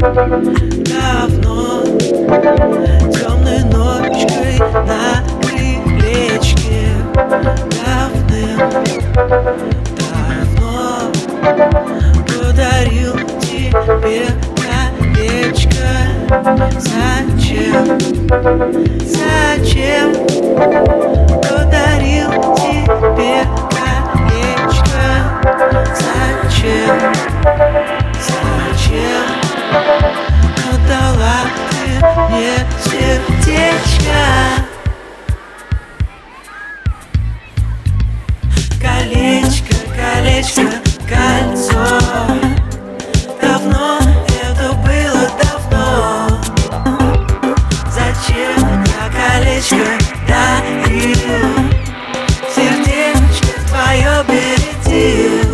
Давно, темной ночкой на крылечке, давным-давно подарил тебе колечко. Зачем подарил тебе колечко? Зачем отдала ты мне сердечко? Колечко, колечко, кольцо. Давно это было, давно. Зачем я колечко дарил? Сердечко твое бередил.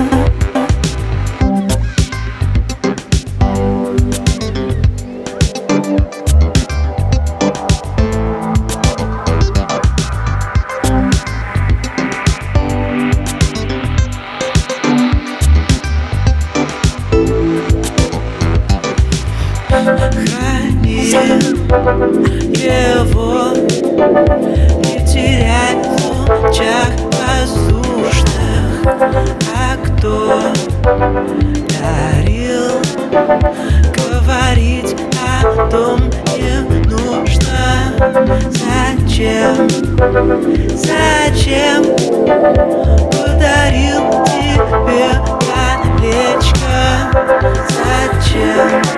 Храни его, не теряй в лучах воздушных. А кто дарил, говорить о том не нужно. Зачем подарил тебе колечко? Зачем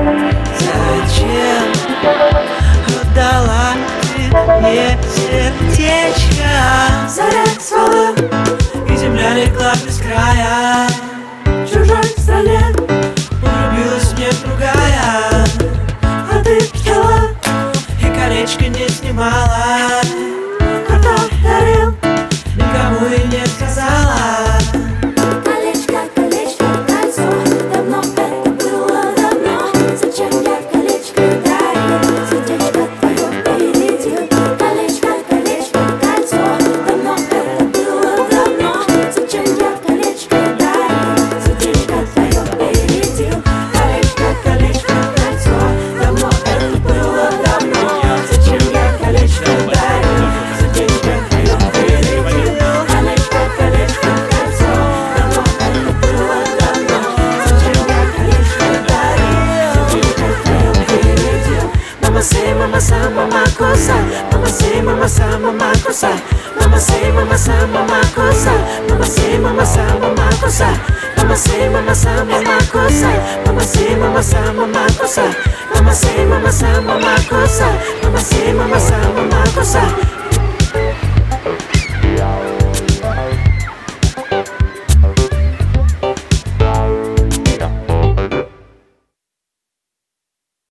отдала ты мне сердечко? Заря свала, и земля легла без края. В чужой стране влюбилась мне другая. А ты ждала и колечко не снимала. А кто дарил, никому и не сказала. Mama say mama cosa, mama say mama sa mama cosa, mama say mama sa mama cosa, mama say mama sa mama cosa, mama say mama sa mama cosa, mama say mama sa mama cosa, mama say mama sa mama cosa, mama say mama sa mama cosa.